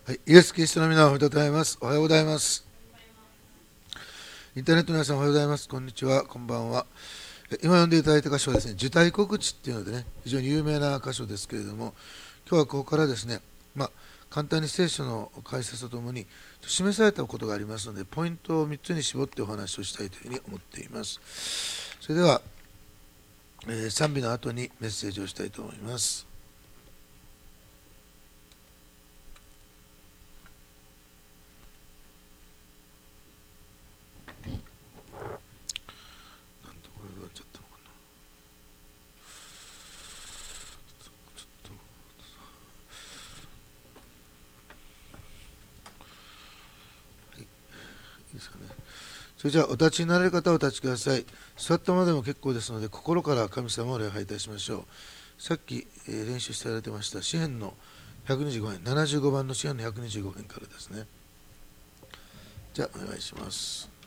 はい、イエス・キリストの皆を褒めたたえます。おはようございます。インターネットの皆さんおはようございます。こんにちは、こんばんは。今読んでいただいた箇所はですね、受胎告知っていうのでね、非常に有名な箇所ですけれども、今日はここからですね、簡単に聖書の解説とともに示されたことがありますので、ポイントを3つに絞ってお話をしたいというふうに思っています。それでは、賛美の後にメッセージをしたいと思います。それじゃあお立ちになれる方はお立ちください。座ったままでも結構ですので、心から神様を礼拝いたしましょう。さっき、練習してやられてました詩編の125編、75番の詩編の125編からですね。じゃあお願いします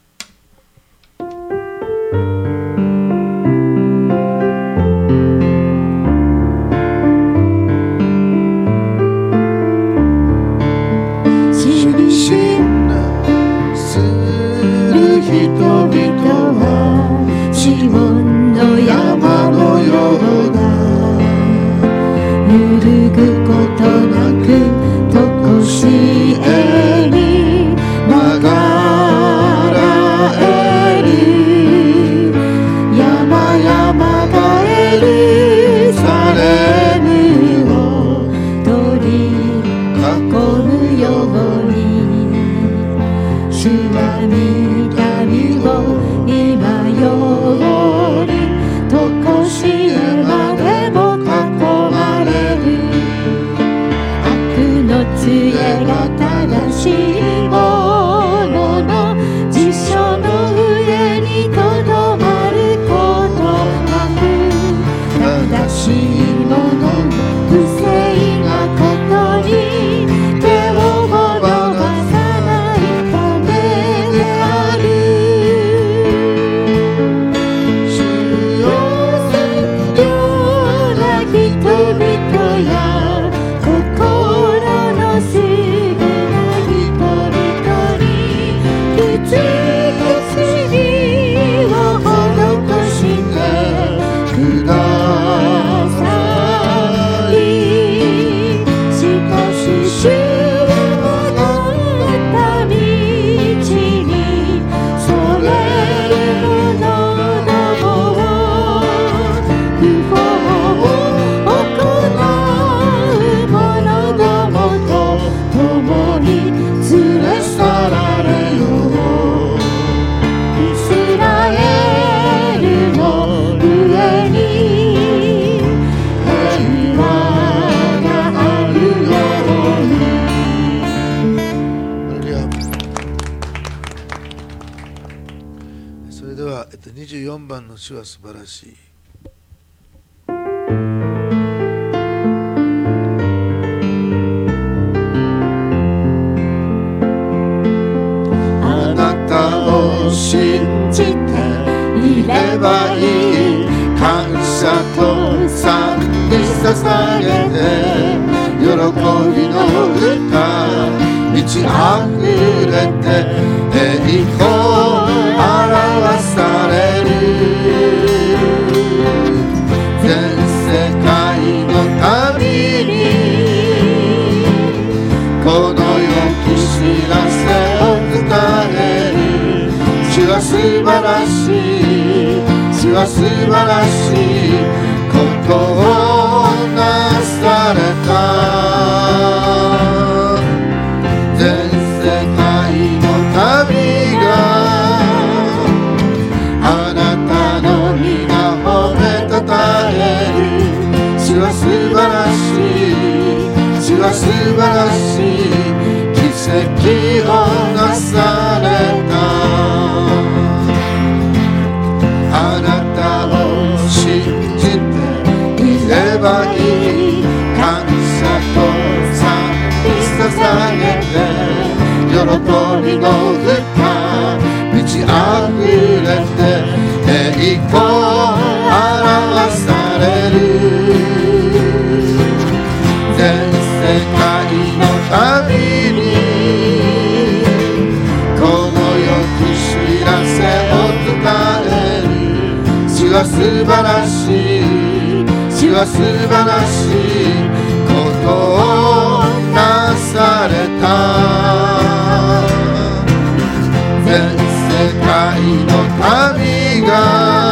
。24番の詩は素晴らしい。 あなたを信じていればいい、感謝と賛美捧げて喜びの歌満ち溢れて栄光表される。全世界のためにこの良き知らせを伝える。主は素晴らしい、主は素晴らしいことをなされた。全世界の民があなたの皆褒めたたえる。主は素晴らしい、主は素晴らしい奇跡をなされた。あなたを信じていればいい、感謝と賛美捧げて喜びの歌満ち溢れて栄光表される。全世界のためには素晴らしいことをなされた。全世界の民が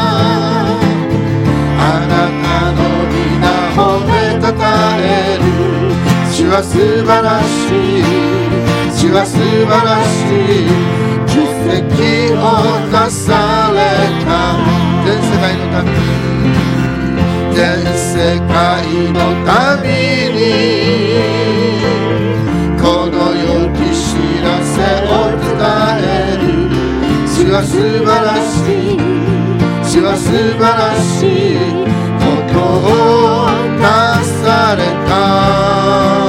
あなたの皆褒めたたえる。主は素晴らしい、主は素晴らしい奇跡をなされた。全世界の民、全世界の民にこの良き知らせを伝える。主は素晴らしい、主は素晴らしいことをなされた。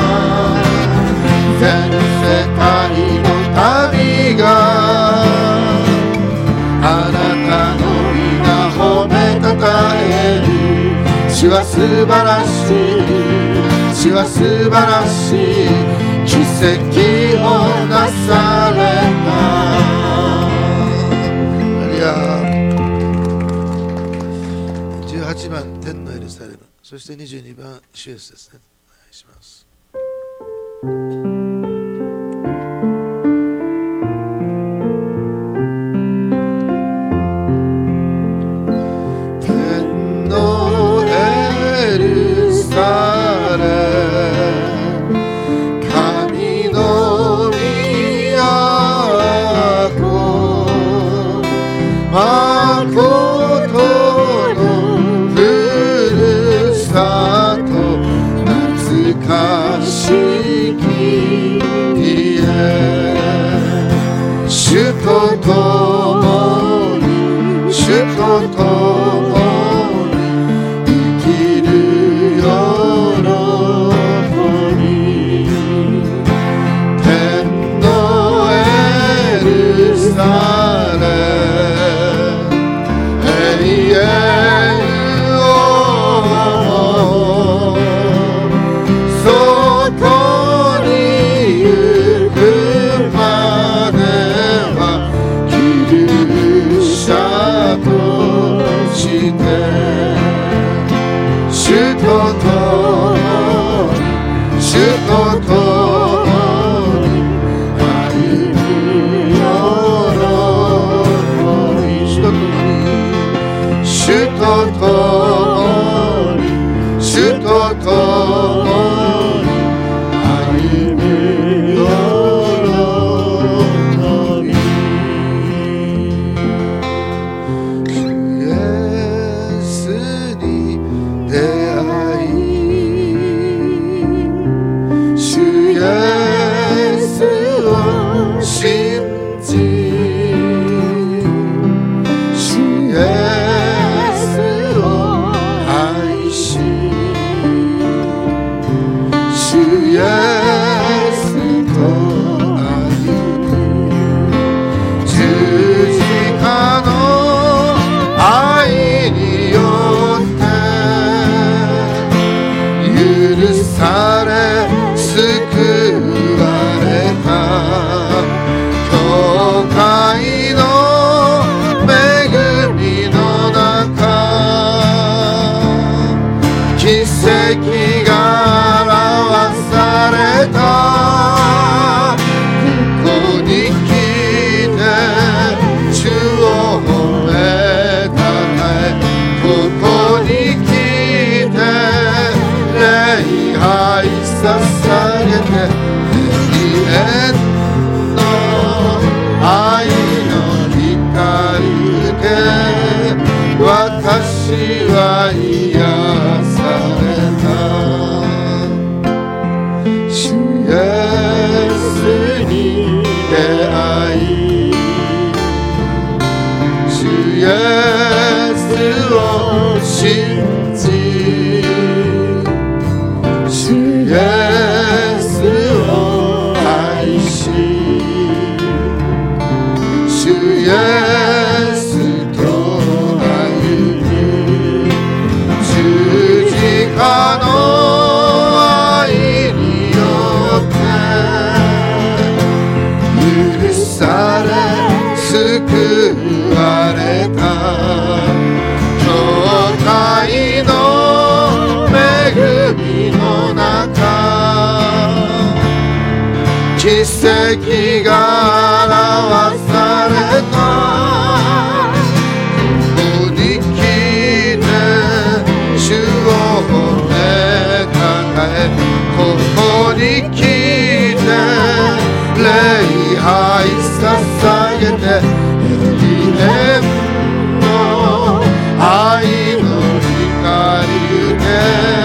全世界の民があなたの皆褒めたたえる。主は素晴らしい、主は素晴らしい奇跡をなされた。 18番天のエルサレム、そして22番主イエスですね。お願いします。 天のエルサレム、神の都、まことのふるさと、懐かしき家、主と共に、主と共に生きる喜び。天のエルサレム、永遠をそこに行くまではギリシャとして主と共に、主と共に歩む喜び。主と共に、主と共に歩む喜び。主イエスに出会い、主イエスを信じ、主イエスを愛し、主イエスと歩む。十字架の愛によって許され救われた。教会の恵みの中、奇跡が表された。ここに来て主を褒めたたえ、ここに来て礼拝捧げて、永遠の愛の光受け、私は癒された。主イエスに出会い、主イエスを信じ、主イエスをの中奇跡が表された。ここに来て主を褒めたたえ、ここに来て礼拝捧げて、永遠の愛の光受け、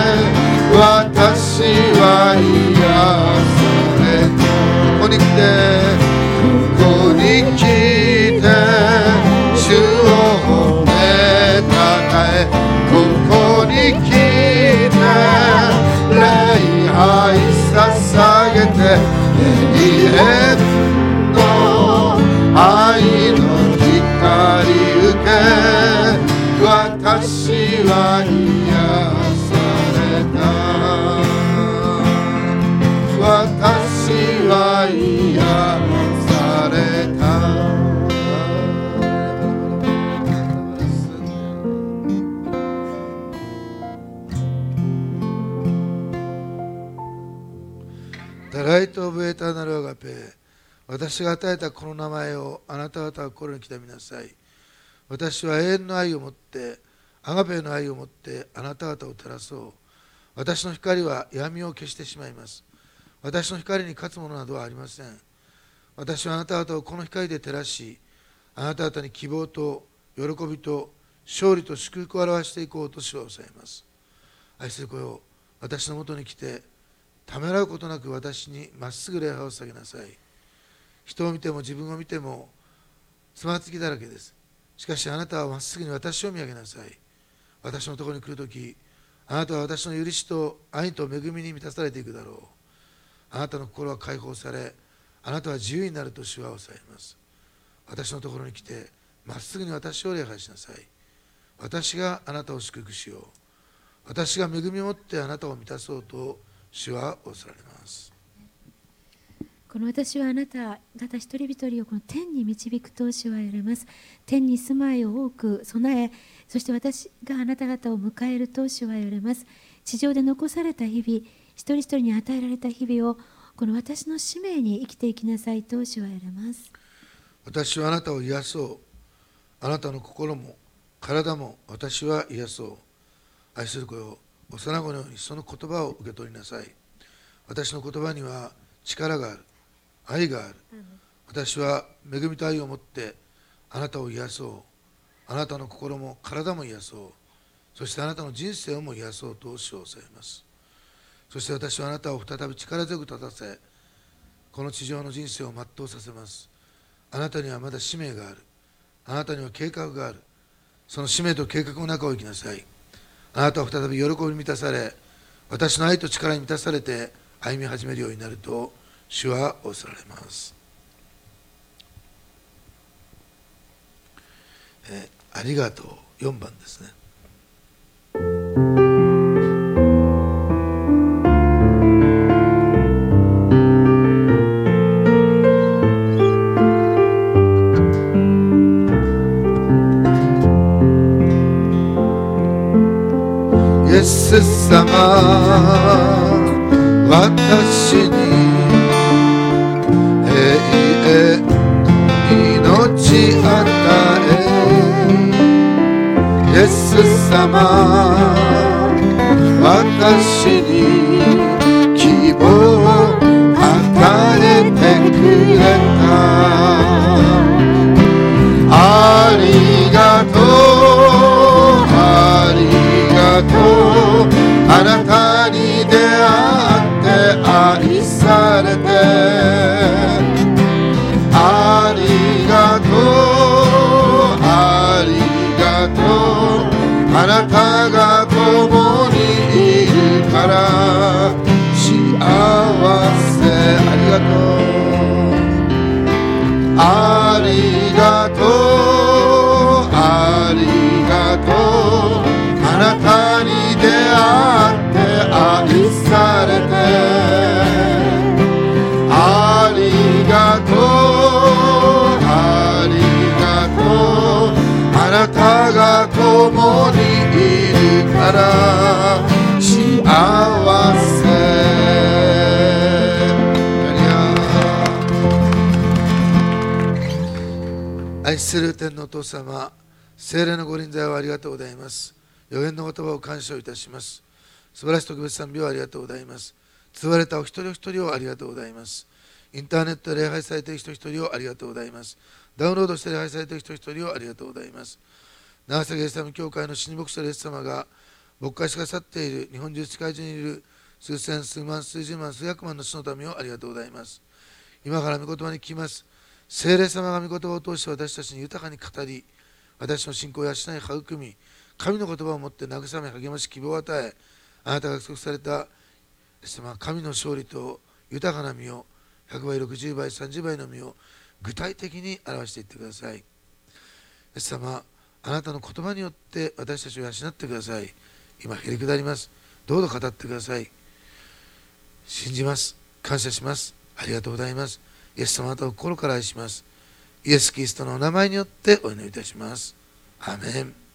私は癒された。ここに来て、ここに来て主を褒めたたえ、ここに来て礼拝捧げて、永遠の愛の光受け、私は癒された。私は癒された。 The light of eternal agape。私が与えたこの名前をあなた方は心に刻みなさい。私は永遠の愛を持って、アガペの愛を持ってあなた方を照らそう。私の光は闇を消してしまいます。私の光に勝つものなどはありません。私はあなた方をこの光で照らし、あなた方に希望と喜びと勝利と祝福を表していこうと主は抑えます。愛する子よ、私のもとに来て、ためらうことなく私にまっすぐ礼拝を捧げなさい。人を見ても自分を見てもつまずきだらけです。しかしあなたはまっすぐに私を見上げなさい。私のところに来るとき、あなたは私の許しと愛と恵みに満たされていくだろう。あなたの心は解放され、あなたは自由になると主は抑えます。私のところに来て、まっすぐに私を礼拝しなさい。私があなたを祝福しよう。私が恵みを持ってあなたを満たそうと主は仰せられます。 この私はあなた方一人一人をこの天に導くと主は言われます。天に住まいを多く備え、そして私があなた方を迎えると主は言われます。地上で残された日々、一人一人に与えられた日々をこの私の使命に生きていきなさいと主は言われます。 私はあなたを癒そう。あなたの心も体も私は癒そう。愛する子よ、幼子のようにその言葉を受け取りなさい。私の言葉には力がある、愛がある。私は恵みと愛を持ってあなたを癒そう。あなたの心も体も癒そう。そしてあなたの人生をも癒そうと主を抑えます。そして私はあなたを再び力強く立たせ、この地上の人生を全うさせます。あなたにはまだ使命がある。あなたには計画がある。その使命と計画の中を生きなさい。あなたは再び喜びに満たされ、私の愛と力に満たされて歩み始めるようになると主は仰せられます。ありがとう。4番ですね。 イエス様、私に永遠の命与え。イエス様、私に希望を与えてくれた。ありがとう、ありがとう。あなたに出会って愛されて。ありがとう、ありがとう。あなたが共にいるから幸せ。ありがとう、ありがとう、ありがとう。あなたに出会って愛されて。ありがとう、ありがとう。あなたが共にいるから幸せ。 天のお父様、聖霊のご臨在をありがとうございます。予言の言葉を感謝いたします。素晴らしい特別賛美をありがとうございます。救われたお一人お一人をありがとうございます。インターネットで礼拝されている人一人をありがとうございます。ダウンロードして礼拝されている人一人をありがとうございます。長崎イエス様教会の死に牧師のイエス様が牧会してくださっている日本中世界中にいる数千、数万、数十万、数百万の死のためをありがとうございます。今から御言葉に聞きます。聖霊様が御言葉を通して私たちに豊かに語り、私の信仰を養い育み、神の言葉をもって慰め励まし希望を与え、あなたが約束された神の勝利と豊かな実を100倍、60倍、30倍の実を具体的に表していってください。イエス様、あなたの言葉によって私たちを養ってください。今へりくだります。どうぞ語ってください。信じます。感謝します。ありがとうございます。イエス様、あなたを心から愛します。イエス・キリストのお名前によってお祈りいたします。アーメン。